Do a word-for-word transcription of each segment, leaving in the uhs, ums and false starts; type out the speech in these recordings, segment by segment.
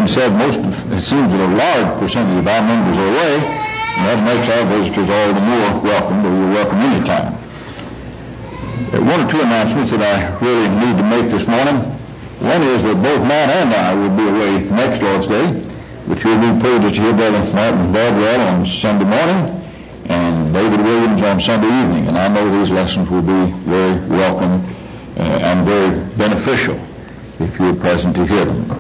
been said, most of, it seems that a large percentage of our members are away, and that makes our visitors all the more welcome, but you're welcome anytime. Uh, one or two announcements that I really need to make this morning. One is that both Matt and I will be away next Lord's Day, which will be privileged to hear Brother Martin Bardwell on Sunday morning and David Williams on Sunday evening. And I know these lessons will be very welcome uh, and very beneficial if you're present to hear them.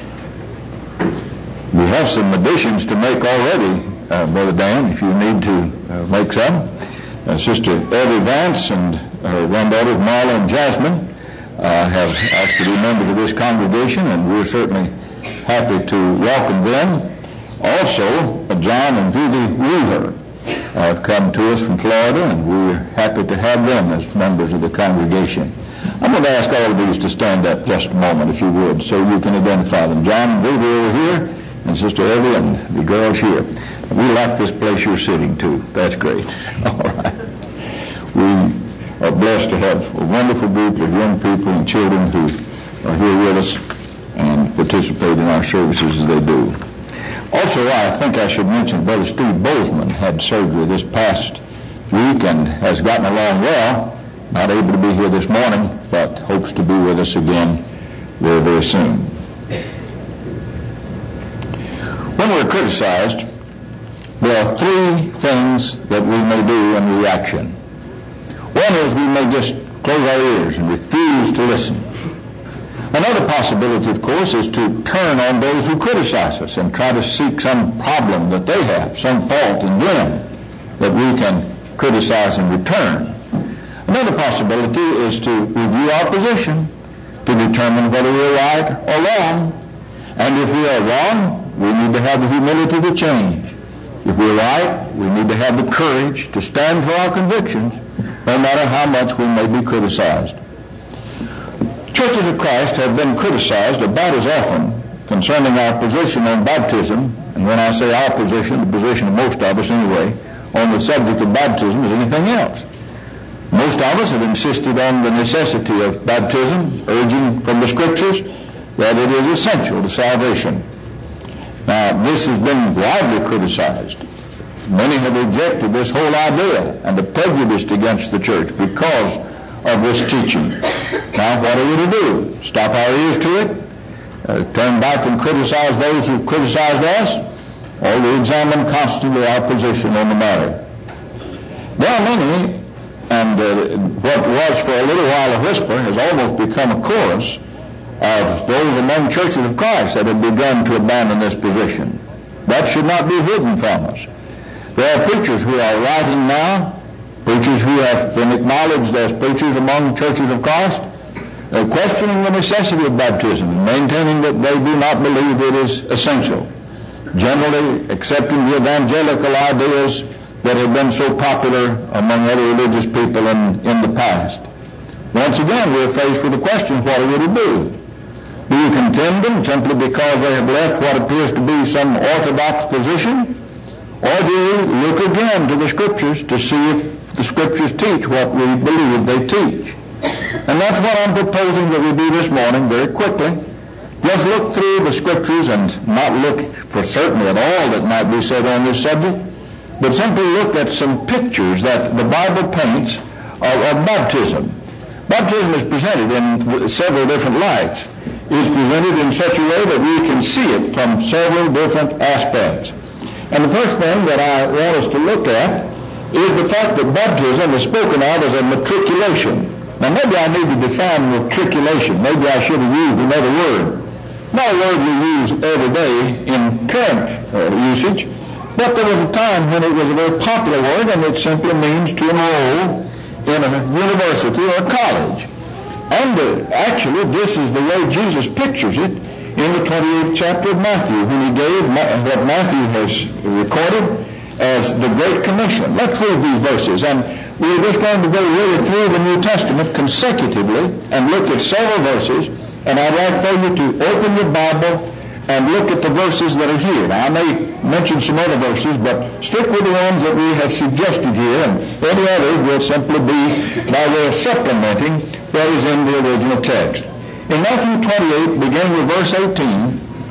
We have some additions to make already, uh, Brother Dan, if you need to uh, make some. Uh, Sister Evie Vance and her granddaughters Marla and Jasmine uh, have asked to be members of this congregation, and we're certainly happy to welcome them. Also, uh, John and Vivi Weaver have come to us from Florida, and we're happy to have them as members of the congregation. I'm going to ask all of these to stand up just a moment, if you would, so you can identify them. John and Vivi over here, and Sister Evie and the girls here. We like this place you're sitting to. That's great. All right. We are blessed to have a wonderful group of young people and children who are here with us and participate in our services as they do. Also, I think I should mention Brother Steve Bozeman had surgery this past week and has gotten along well. Not able to be here this morning, but hopes to be with us again very, very soon. When we're criticized, there are three things that we may do in reaction. One is we may just close our ears and refuse to listen. Another possibility, of course, is to turn on those who criticize us and try to seek some problem that they have, some fault in them that we can criticize in return. Another possibility is to review our position to determine whether we're right or wrong. And if we are wrong, we need to have the humility to change. If we're right, we need to have the courage to stand for our convictions, no matter how much we may be criticized. Churches of Christ have been criticized about as often concerning our position on baptism, and when I say our position, the position of most of us anyway, on the subject of baptism as anything else. Most of us have insisted on the necessity of baptism, urging from the Scriptures that it is essential to salvation. Now, this has been widely criticized. Many have rejected this whole idea and are prejudiced against the church because of this teaching. Now, what are we to do? Stop our ears to it? Uh, turn back and criticize those who've criticized us? Or we examine constantly our position on the matter? There are many, and uh, what was for a little while a whisper has almost become a chorus of those among churches of Christ that have begun to abandon this position. That should not be hidden from us. There are preachers who are writing now, preachers who have been acknowledged as preachers among churches of Christ, uh, questioning the necessity of baptism and maintaining that they do not believe it is essential, generally accepting the evangelical ideas that have been so popular among other religious people in, in the past. Once again, we're faced with the question, what are we to do? Do you condemn them simply because they have left what appears to be some orthodox position? Or do you look again to the Scriptures to see if the Scriptures teach what we believe they teach? And that's what I'm proposing that we do this morning very quickly. Just look through the Scriptures and not look for certainly at all that might be said on this subject, but simply look at some pictures that the Bible paints of, of baptism. Baptism is presented in several different lights. It's presented in such a way that we can see it from several different aspects. And the first thing that I want us to look at is the fact that baptism is spoken of as a matriculation. Now maybe I need to define matriculation. Maybe I should have used another word. Not a word we use every day in current uh, usage, but there was a time when it was a very popular word, and it simply means to enroll in a university or a college. And uh, actually, this is the way Jesus pictures it in the twenty-eighth chapter of Matthew, when he gave Ma- what Matthew has recorded as the Great Commission. Let's read these verses, and we're just going to go really through the New Testament consecutively and look at several verses, and I'd like for you to open your Bible and look at the verses that are here. Now, I may mention some other verses, but stick with the ones that we have suggested here, and any others will simply be by way of supplementing what is in the original text. In Matthew twenty-eight, beginning with verse eighteen,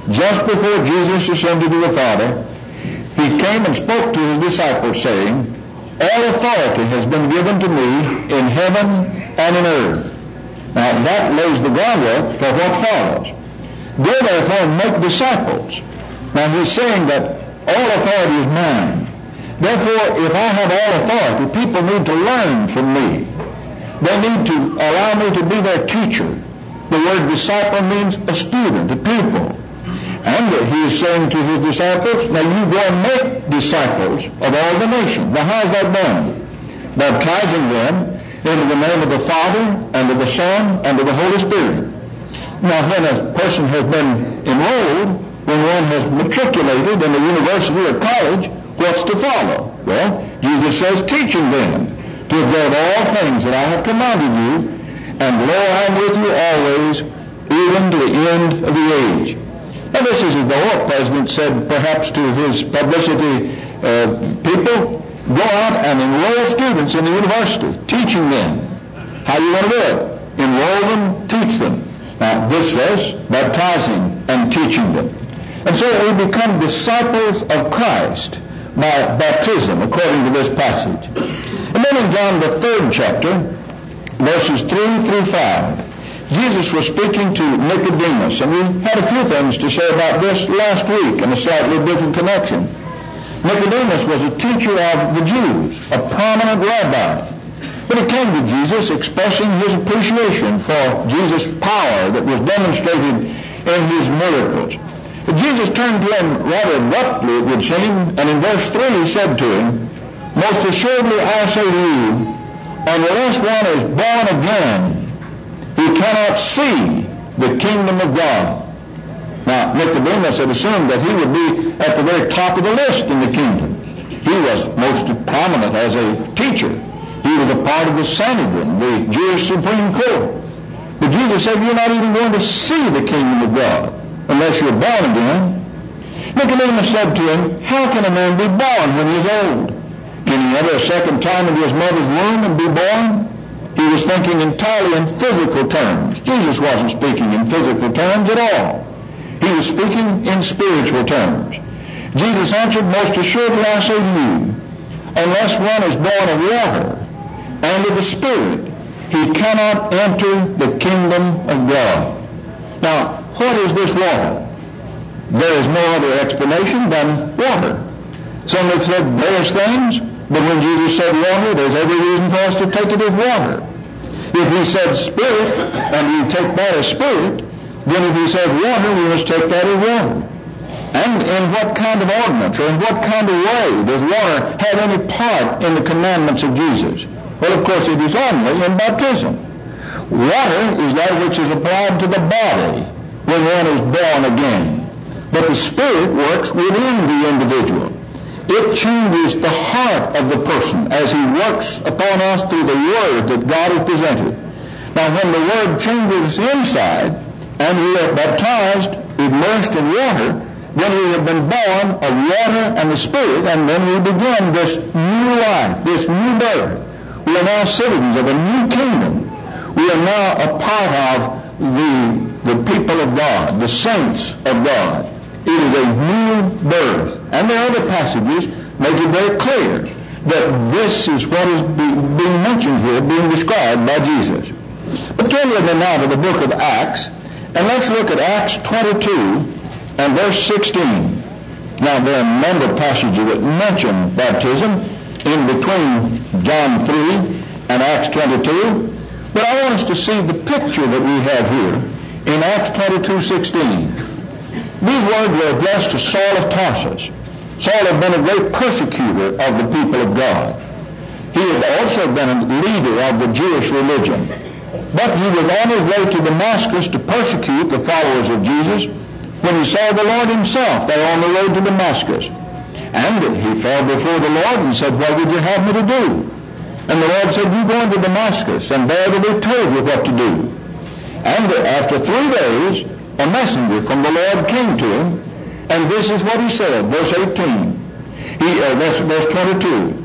just before Jesus ascended to the Father, he came and spoke to his disciples, saying, all authority has been given to me in heaven and in earth. Now that lays the groundwork for what follows. Go therefore and make disciples. Now he's saying that all authority is mine. Therefore, if I have all authority, people need to learn from me. They need to allow me to be their teacher. The word disciple means a student, a pupil. And he is saying to his disciples, now you go and make disciples of all the nations. Now how's that done? Baptizing them into the name of the Father, and of the Son, and of the Holy Spirit. Now when a person has been enrolled, when one has matriculated in a university or college, what's to follow? Well, Jesus says, teaching them to observe all things that I have commanded you, and lo, I am with you always, even to the end of the age. Now this is as the Oak president said perhaps to his publicity uh, people, go out and enroll students in the university, teaching them how you want to do it. Enroll them, teach them. Now this says baptizing and teaching them. And so we become disciples of Christ by baptism, according to this passage. And then in John the third chapter, verses three through five, Jesus was speaking to Nicodemus, and we had a few things to say about this last week in a slightly different connection. Nicodemus was a teacher of the Jews, a prominent rabbi. But he came to Jesus expressing his appreciation for Jesus' power that was demonstrated in his miracles. But Jesus turned to him rather abruptly, it would seem, and in verse three he said to him, most assuredly I say to you, unless one is born again, he cannot see the kingdom of God. Now, Nicodemus had assumed that he would be at the very top of the list in the kingdom. He was most prominent as a teacher. He was a part of the Sanhedrin, the Jewish Supreme Court. But Jesus said, you're not even going to see the kingdom of God unless you're born again. Nicodemus said to him, how can a man be born when he's old? Can he enter a second time into his mother's womb and be born? He was thinking entirely in physical terms. Jesus wasn't speaking in physical terms at all. He was speaking in spiritual terms. Jesus answered, most assuredly I say to you, unless one is born of water and of the Spirit, he cannot enter the kingdom of God. Now, what is this water? There is no other explanation than water. Some have said various things, but when Jesus said water, there's every reason for us to take it as water. If he said spirit, and we take that as spirit, then if he says water, we must take that as water. And in what kind of ordinance, or in what kind of way does water have any part in the commandments of Jesus? Well, of course, it is only in baptism. Water is that which is applied to the body when one is born again. But the Spirit works within the individual. It changes the heart of the person as he works upon us through the Word that God has presented. Now, when the Word changes inside, and we are baptized, immersed in water, then we have been born of water and the Spirit, and then we begin this new life, this new birth. We are now citizens of a new kingdom. We are now a part of the, the people of God, the saints of God. It is a new birth. And there are other passages make it very clear that this is what is being mentioned here, being described by Jesus. But turn with me now to the book of Acts, and let's look at Acts twenty-two and verse sixteen. Now, there are a number of passages that mention baptism in between John three and Acts twenty-two, but I want us to see the picture that we have here in Acts twenty-two sixteen. These words were addressed to Saul of Tarsus. Saul had been a great persecutor of the people of God. He had also been a leader of the Jewish religion. But he was on his way to Damascus to persecute the followers of Jesus when he saw the Lord himself there on the road to Damascus. And he fell before the Lord and said, what would you have me to do? And the Lord said, you go into Damascus, and there will be told you what to do. And after three days, a messenger from the Lord came to him, and this is what he said, verse eighteen. He, uh, verse, verse twenty-two.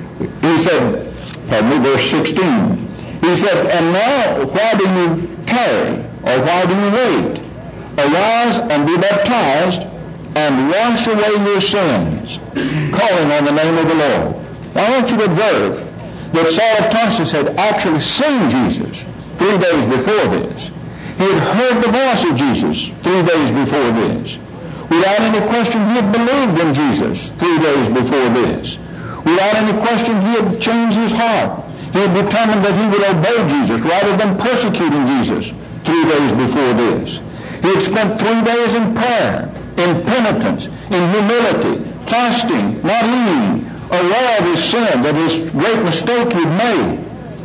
He said, pardon me, verse sixteen. He said, and now why do you tarry, or why do you wait? Arise and be baptized and wash away your sins, calling on the name of the Lord. Now I want you to observe that Saul of Tarsus had actually seen Jesus three days before this. He had heard the voice of Jesus three days before this. Without any question, he had believed in Jesus three days before this. Without any question, he had changed his heart. He had determined that he would obey Jesus rather than persecuting Jesus three days before this. He had spent three days in prayer, in penitence, in humility, fasting, not eating, aware of his sin, of his great mistake he'd made.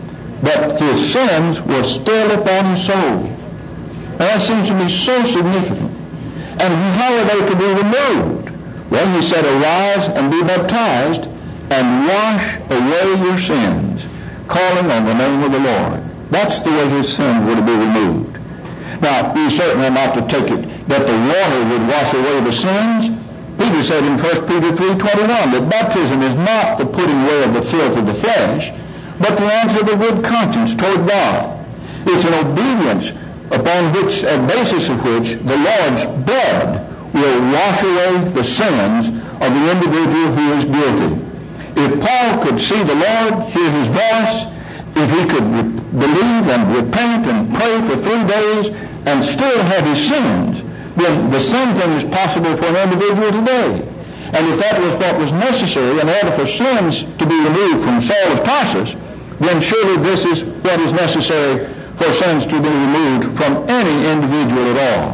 But his sins were still upon his soul. And that seems to be so significant. And how are they to be removed? Well, he said, arise and be baptized and wash away your sins, calling on the name of the Lord. That's the way his sins were to be removed. Now, we certainly are not to take it that the water would wash away the sins. Peter said in First Peter three twenty-one that baptism is not the putting away of the filth of the flesh, but the answer of the good conscience toward God. It's an obedience upon which, a basis of which, the Lord's blood will wash away the sins of the individual who is guilty. If Paul could see the Lord, hear his voice, if he could re- believe and repent and pray for three days and still have his sins, then the same thing is possible for an individual today. And if that was what was necessary in order for sins to be removed from Saul of Tarsus, then surely this is what is necessary for sins to be removed from any individual at all.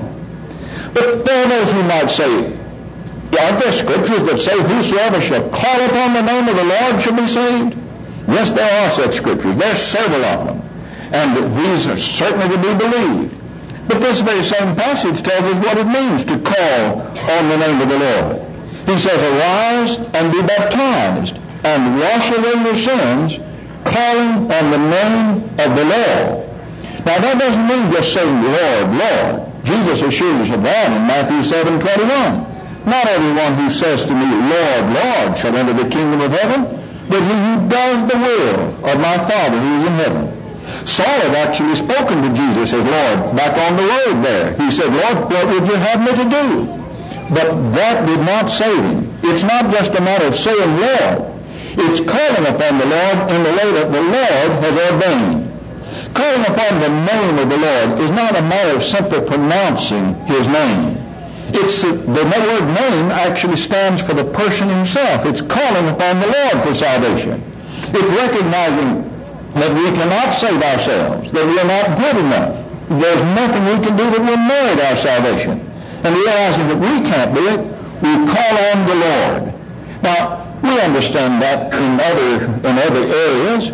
But there are those who might say, aren't there scriptures that say, whosoever shall call upon the name of the Lord shall be saved? Yes, there are such scriptures. There are several of them. And these are certainly to be believed. But this very same passage tells us what it means to call on the name of the Lord. He says, arise and be baptized and wash away your sins, calling on the name of the Lord. Now that doesn't mean just saying, Lord, Lord. Jesus assures us of that in Matthew seven twenty-one. Not everyone who says to me, Lord, Lord, shall enter the kingdom of heaven, but he who does the will of my Father who is in heaven. Saul had actually spoken to Jesus as Lord back on the road there. He said, Lord, what would you have me to do? But that did not save him. It's not just a matter of saying Lord. It's calling upon the Lord in the way that the Lord has ordained. Calling upon the name of the Lord is not a matter of simply pronouncing his name. It's the, the word name actually stands for the person himself. It's calling upon the Lord for salvation. It's recognizing that we cannot save ourselves, that we are not good enough. There's nothing we can do that will merit our salvation. And realizing that we can't do it, we call on the Lord. Now, we understand that in other in other areas.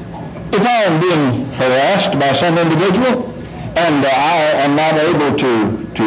If I am being harassed by some individual and uh, I am not able to, to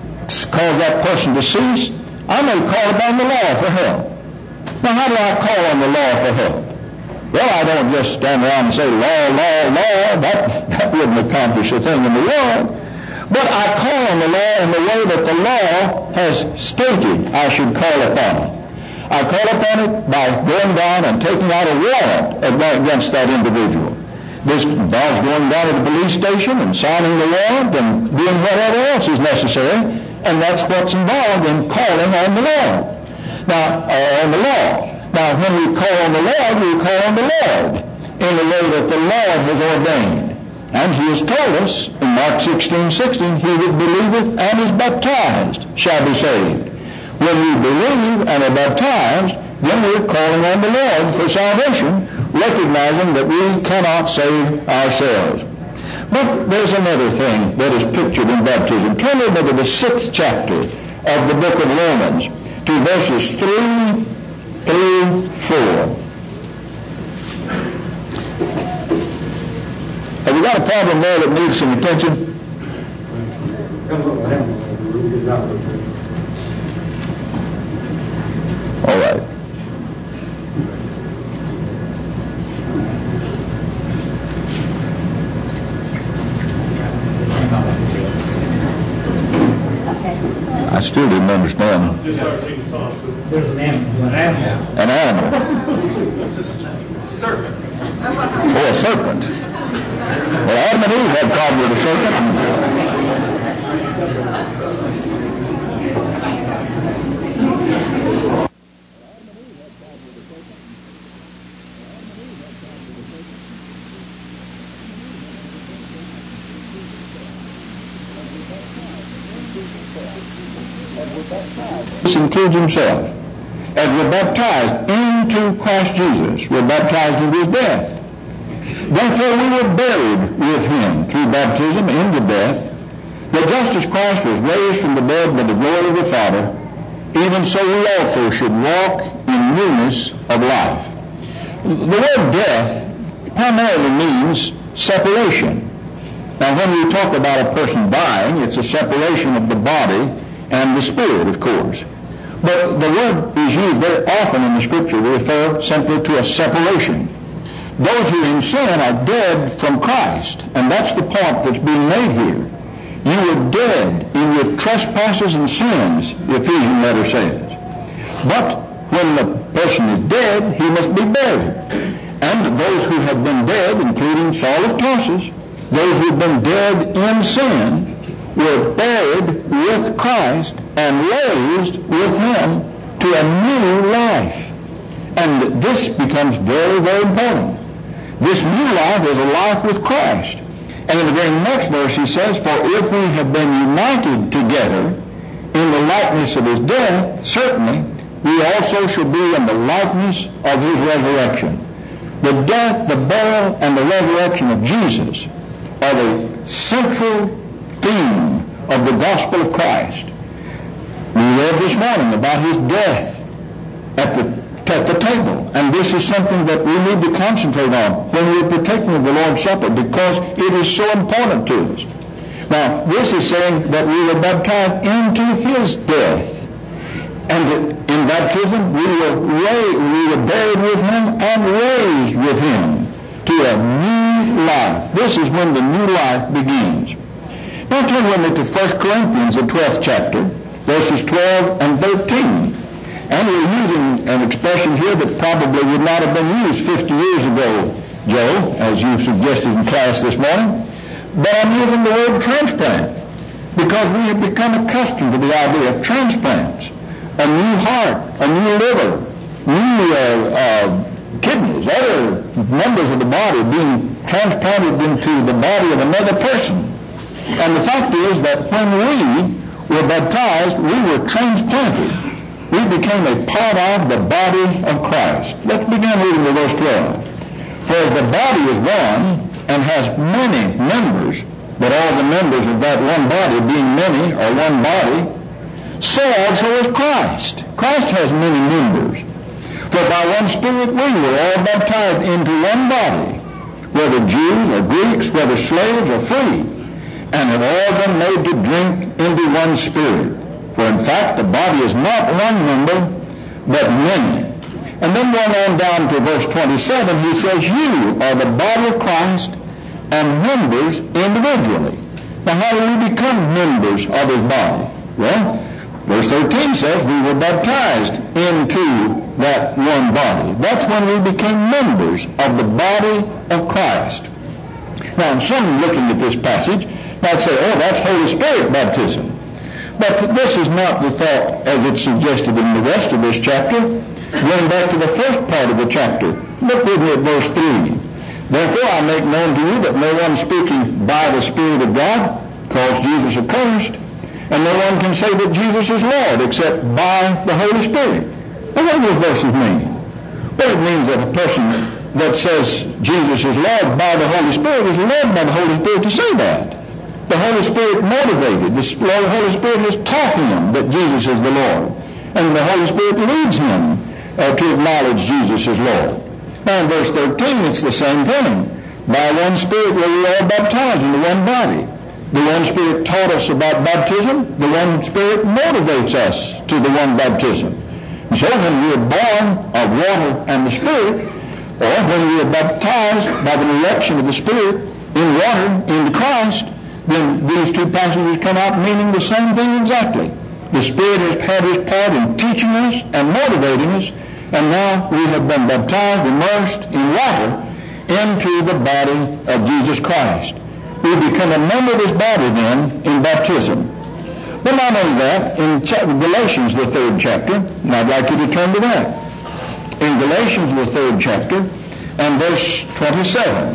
cause that person to cease, I may call upon the law for help. Now, how do I call on the law for help? Well, I don't just stand around and say, law, law, law. That, that wouldn't accomplish a thing in the world. But I call on the law in the way that the law has stated I should call upon it. I call upon it by going down and taking out a warrant against that individual. This involves going down to the police station and signing the warrant and doing whatever else is necessary, and that's what's involved in calling on the Lord. Now, uh, on the law. Now, when we call on the Lord, we call on the Lord in the way that the Lord has ordained. And he has told us in Mark sixteen sixteen, he that believeth and is baptized shall be saved. When we believe and are baptized, then we're calling on the Lord for salvation, recognizing that we cannot save ourselves. But there's another thing that is pictured in baptism. Turn over to the sixth chapter of the book of Romans, to verses three through four. Have you got a problem there that needs some attention? All right. I still didn't understand. There's an animal. An animal. An animal. It's a serpent. Oh, a serpent. Well, Adam and Eve had a problem with a serpent. This includes himself. As we're baptized into Christ Jesus, we're baptized into his death. Therefore we were buried with him through baptism into death, that just as Christ was raised from the dead by the glory of the Father, even so we also should walk in newness of life. The word death primarily means separation. Now when we talk about a person dying, it's a separation of the body and the spirit, of course. But the word is used very often in the Scripture to refer simply to a separation. Those who are in sin are dead from Christ, and that's the point that's being made here. You were dead in your trespasses and sins, the Ephesian letter says. But when the person is dead, he must be buried. And those who have been dead, including Saul of Tarsus, those who have been dead in sin, were buried with Christ and raised with him to a new life. And this becomes very, very important. This new life is a life with Christ. And in the very next verse he says, for if we have been united together in the likeness of his death, certainly we also shall be in the likeness of his resurrection. The death, the burial, and the resurrection of Jesus are the central theme of the gospel of Christ. We read this morning about his death at the at the table, and this is something that we need to concentrate on when we're partaking of the Lord's Supper, because it is so important to us. Now, this is saying that we were baptized into his death, and in baptism we were raised, we were buried with him and raised with him to a new life. This is when the new life begins. Now turn with me to First Corinthians, the twelfth chapter, verses twelve and thirteen. And we're using an expression here that probably would not have been used fifty years ago, Joe, as you suggested in class this morning. But I'm using the word transplant because we have become accustomed to the idea of transplants. A new heart, a new liver, new uh, uh, kidneys, other members of the body being transplanted into the body of another person. And the fact is that when we were baptized, we were transplanted. We became a part of the body of Christ. Let's begin reading the verse twelve. For as the body is one and has many members, but all the members of that one body, being many, are one body, so also is Christ. Christ has many members. For by one Spirit we were all baptized into one body, whether Jews or Greeks, whether slaves or free, and have all been made to drink into one Spirit. For in fact, the body is not one member, but many. And then going on down to verse twenty-seven, he says, you are the body of Christ and members individually. Now, how do we become members of his body? Well, verse thirteen says we were baptized into that one body. That's when we became members of the body of Christ. Now, some looking at this passage might say, oh, that's Holy Spirit baptism. But this is not the thought as it's suggested in the rest of this chapter. Going back to the first part of the chapter, look with me at verse three. Therefore I make known to you that no one speaking by the Spirit of God calls Jesus accursed, and no one can say that Jesus is Lord except by the Holy Spirit. Now what do those verses mean? Well, it means that a person that says Jesus is Lord by the Holy Spirit is led by the Holy Spirit to say that. The Holy Spirit motivated. The Holy Spirit has taught him that Jesus is the Lord. And the Holy Spirit leads him uh, to acknowledge Jesus as Lord. Now in verse thirteen, it's the same thing. By one Spirit were we all baptized into one body. The one Spirit taught us about baptism. The one Spirit motivates us to the one baptism. And so when we are born of water and the Spirit, or when we are baptized by the election of the Spirit in water into Christ, then these two passages come out meaning the same thing exactly. The Spirit has had his part in teaching us and motivating us, and now we have been baptized, immersed in water into the body of Jesus Christ. We become a member of his body then in baptism. But not only that, in Galatians, the third chapter, and I'd like you to turn to that. In Galatians, the third chapter, and verse twenty-seven,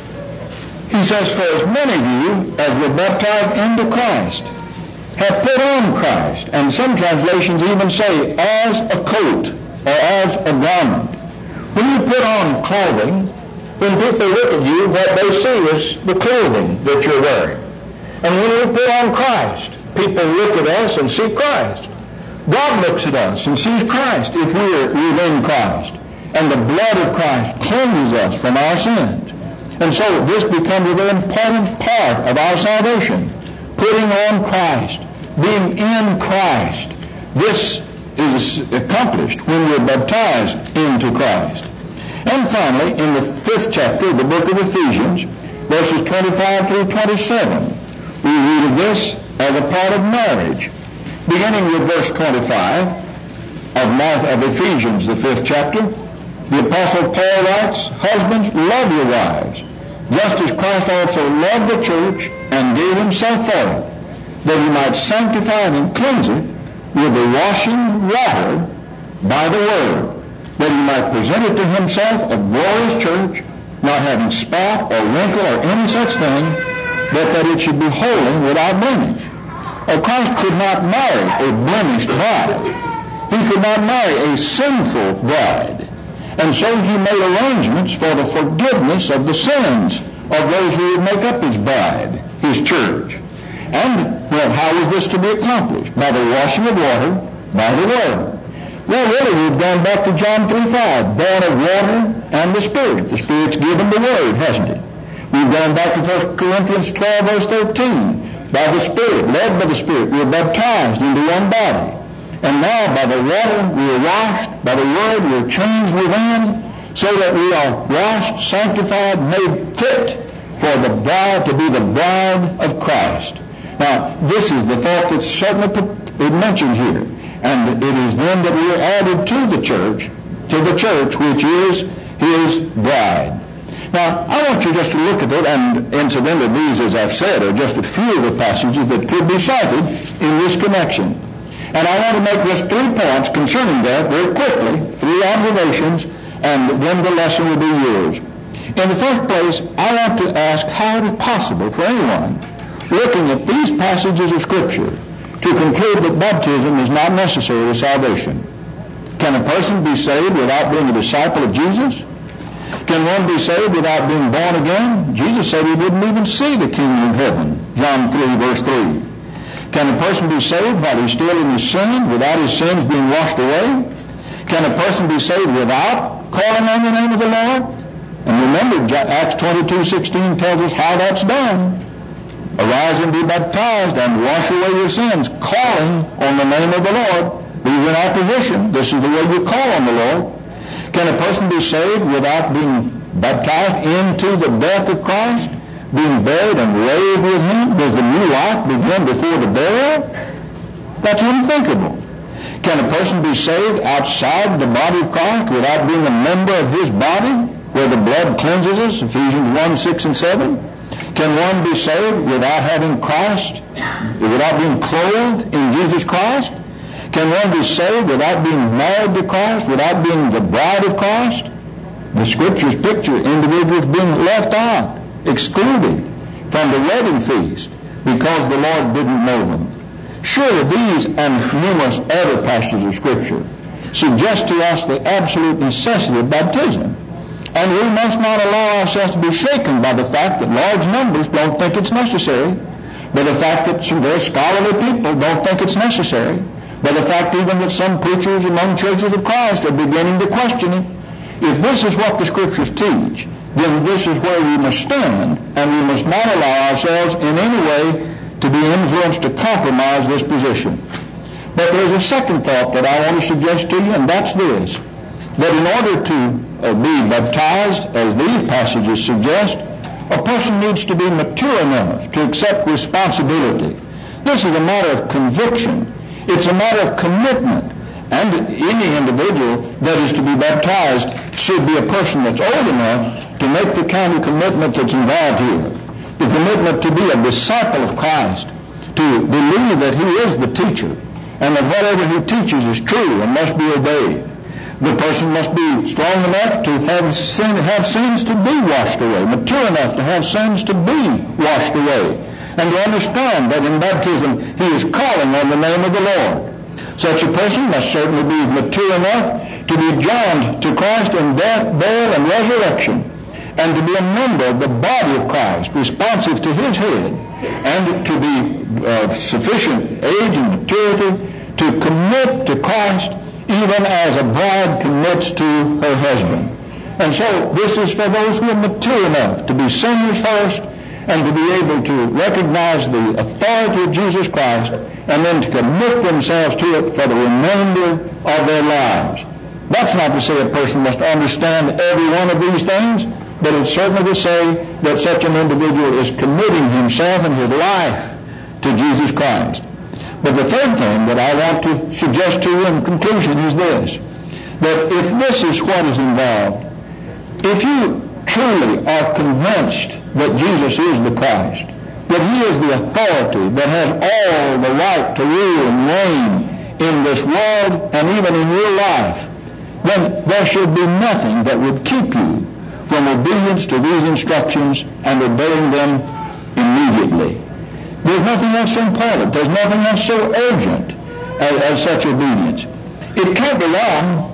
he says, "For as many of you as were baptized into Christ have put on Christ." And some translations even say, as a coat or as a garment. When you put on clothing, when people look at you, what they see is the clothing that you're wearing. And when we put on Christ, people look at us and see Christ. God looks at us and sees Christ if we are within Christ. And the blood of Christ cleanses us from our sins. And so this becomes a very important part of our salvation. Putting on Christ, being in Christ. This is accomplished when we're baptized into Christ. And finally, in the fifth chapter of the book of Ephesians, verses twenty-five through twenty-seven, we read of this as a part of marriage. Beginning with verse twenty-five of, of Ephesians, the fifth chapter, the Apostle Paul writes, "Husbands, love your wives, just as Christ also loved the church and gave himself for it, that he might sanctify it and cleanse it with the washing water by the word, that he might present it to himself a glorious church, not having spot or wrinkle or any such thing, but that it should be holy without blemish." Oh, Christ could not marry a blemished bride. He could not marry a sinful bride. And so he made arrangements for the forgiveness of the sins of those who would make up his bride, his church. And, well, how was this to be accomplished? By the washing of water, by the word. Well, really, we've gone back to John three five, born of water and the Spirit. The Spirit's given the word, hasn't it? We've gone back to First Corinthians twelve, verse thirteen. By the Spirit, led by the Spirit, we are baptized into one body. And now by the water we are washed, by the word we are changed within, so that we are washed, sanctified, made fit for the bride to be the bride of Christ. Now, this is the thought that's certainly mentioned here. And it is then that we are added to the church, to the church which is his bride. Now, I want you just to look at it, and incidentally, these, as I've said, are just a few of the passages that could be cited in this connection. And I want to make just three points concerning that very quickly, three observations, and then the lesson will be yours. In the first place, I want to ask how it is possible for anyone looking at these passages of Scripture to conclude that baptism is not necessary to salvation. Can a person be saved without being a disciple of Jesus? Can one be saved without being born again? Jesus said he wouldn't even see the kingdom of heaven. John three, verse three. Can a person be saved while he's still in his sin, without his sins being washed away? Can a person be saved without calling on the name of the Lord? And remember, Acts twenty-two sixteen tells us how that's done. Arise and be baptized and wash away your sins, calling on the name of the Lord. These are in our position. This is the way you call on the Lord. Can a person be saved without being baptized into the death of Christ, being buried and raised with him? Does the new life begin before the burial? That's unthinkable. Can a person be saved outside the body of Christ without being a member of his body, where the blood cleanses us, Ephesians one, six, and seven? Can one be saved without having Christ, without being clothed in Jesus Christ? Can one be saved without being married to Christ, without being the bride of Christ? The Scriptures picture individuals being left out, excluded from the wedding feast because the Lord didn't know them. Surely these and numerous other passages of Scripture suggest to us the absolute necessity of baptism. And we must not allow ourselves to be shaken by the fact that large numbers don't think it's necessary, by the fact that some very scholarly people don't think it's necessary, by the fact even that some preachers among churches of Christ are beginning to question it. If this is what the Scriptures teach, then this is where we must stand, and we must not allow ourselves in any way to be influenced to compromise this position. But there's a second thought that I want to suggest to you, and that's this, that in order to uh, be baptized, as these passages suggest, a person needs to be mature enough to accept responsibility. This is a matter of conviction. It's a matter of commitment. And any individual that is to be baptized should be a person that's old enough to make the kind of commitment that's involved here. The commitment to be a disciple of Christ, to believe that he is the teacher and that whatever he teaches is true and must be obeyed. The person must be strong enough to have, sin, have sins to be washed away, mature enough to have sins to be washed away, and to understand that in baptism he is calling on the name of the Lord. Such a person must certainly be mature enough to be joined to Christ in death, burial, and resurrection, and to be a member of the body of Christ, responsive to his head, and to be of sufficient age and maturity to commit to Christ even as a bride commits to her husband. And so this is for those who are mature enough to be sinners first and to be able to recognize the authority of Jesus Christ and then to commit themselves to it for the remainder of their lives. That's not to say a person must understand every one of these things, but it's certainly to say that such an individual is committing himself and his life to Jesus Christ. But the third thing that I want to suggest to you in conclusion is this, that if this is what is involved, if you truly are convinced that Jesus is the Christ, that he is the authority that has all the right to rule and reign in this world and even in your life, then there should be nothing that would keep you from obedience to these instructions and obeying them immediately. There's nothing else so important. There's nothing else so urgent as, as such obedience. It can't be wrong.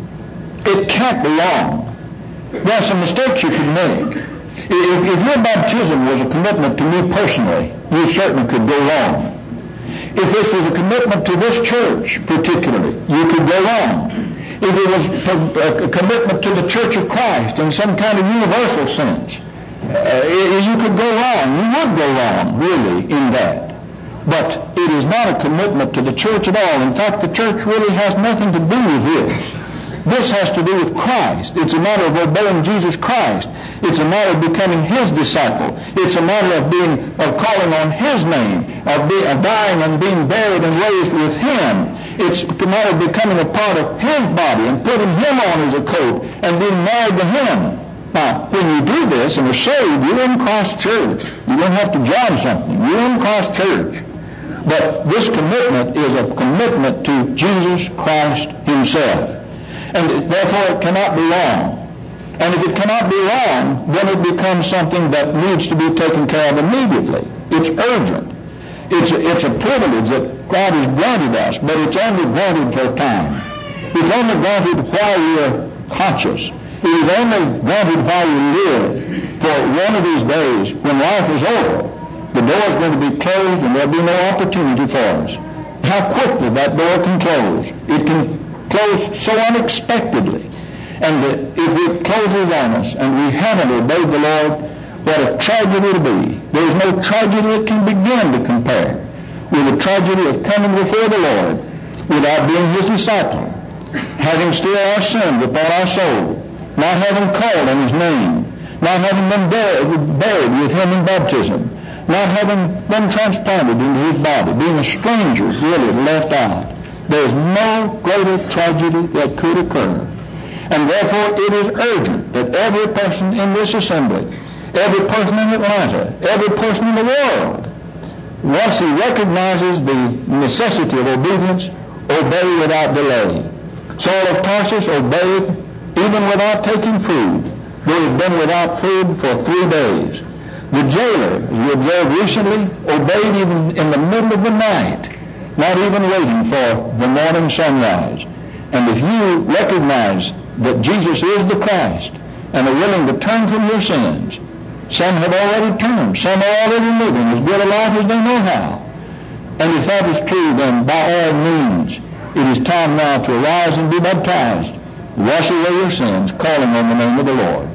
It can't be wrong. There are some mistakes you can make. If, if your baptism was a commitment to me personally, you certainly could go wrong. If this was a commitment to this church particularly, you could go wrong. If it was a commitment to the Church of Christ in some kind of universal sense, uh, you could go wrong. You would go wrong, really, in that. But it is not a commitment to the church at all. In fact, the church really has nothing to do with this. This has to do with Christ. It's a matter of obeying Jesus Christ. It's a matter of becoming his disciple. It's a matter of being, of calling on his name, of, be, of dying and being buried and raised with him. It's a matter of becoming a part of his body and putting him on as a coat and being married to him. Now, when you do this and are saved, you're in Christ's church. You don't have to join something. You're in Christ's church. But this commitment is a commitment to Jesus Christ himself. And therefore it cannot be wrong. And if it cannot be wrong, then it becomes something that needs to be taken care of immediately. It's urgent. It's a, it's a privilege that God has granted us, but it's only granted for a time. It's only granted while you're conscious. It is only granted while you live. For one of these days, when life is over, the door is going to be closed and there'll be no opportunity for us. How quickly that door can close. It can close so unexpectedly. And if it closes on us and we haven't obeyed the Lord, what a tragedy it will be. There is no tragedy that can begin to compare with the tragedy of coming before the Lord without being his disciple, having still our sins upon our soul, not having called on his name, not having been buried, buried with him in baptism, not having been transplanted into his body, being a stranger really left out. There is no greater tragedy that could occur. And therefore it is urgent that every person in this assembly, every person in Atlanta, every person in the world, once he recognizes the necessity of obedience, obey without delay. Saul of Tarsus obeyed even without taking food. They had been without food for three days. The jailer, as we observed recently, obeyed even in the middle of the night, not even waiting for the morning sunrise. And if you recognize that Jesus is the Christ and are willing to turn from your sins, some have already turned, some are already living as good a life as they know how. And if that is true, then by all means, it is time now to arise and be baptized, wash away your sins, calling on the name of the Lord.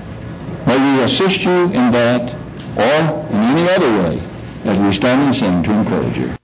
May we assist you in that or in any other way as we stand and sing to encourage you.